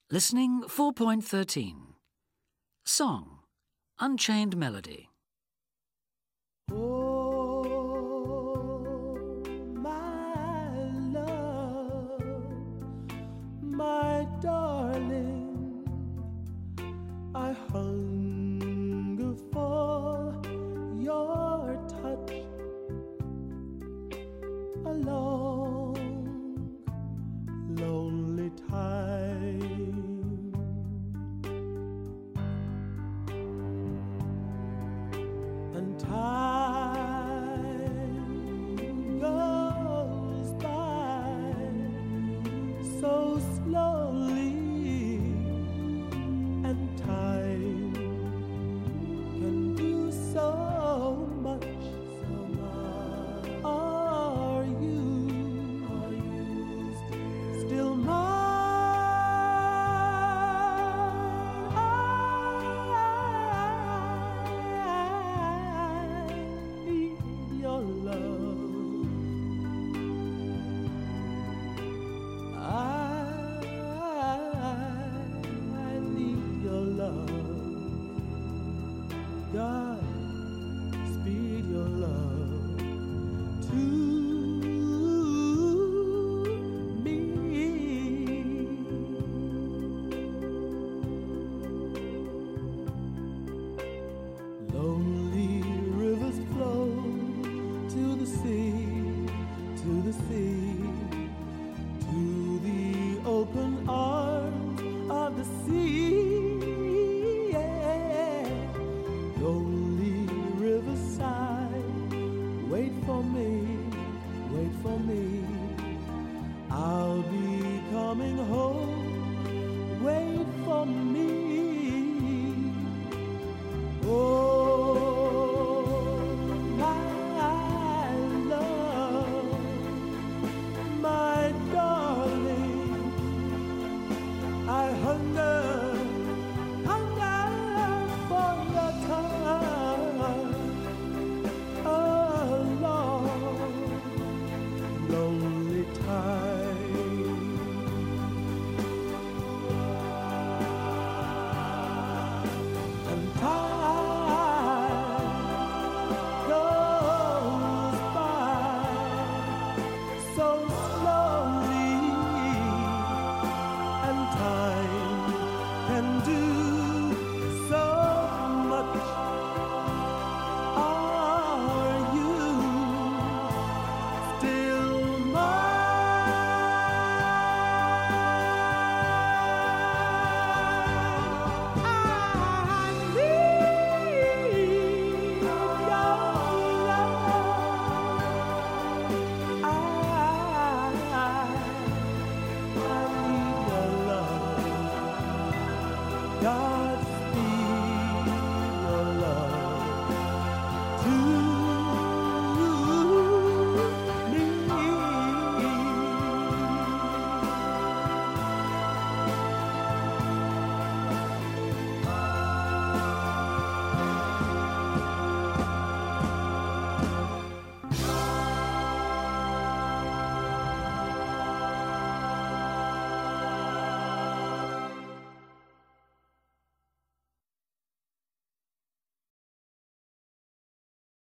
Listening 4.13. Song, Unchained Melody. Oh, my love, my darling, I hunger for your touch. A long, lonely time. And time goes by so slowly, and time can do so much. Are you still mine? Your love, I need your love. God, speed your love to me. Lonely rivers flow to the sea, to the sea, to the open arms of the sea. Yeah. Lonely riverside, wait for me, wait for me. I'll be coming home, wait for me. Oh, my love, my darling, I hunger for your touch. A long, lonely time. And time goes by so slowly, and time can do so much. Are you still mine? I need your love. I need your love. God,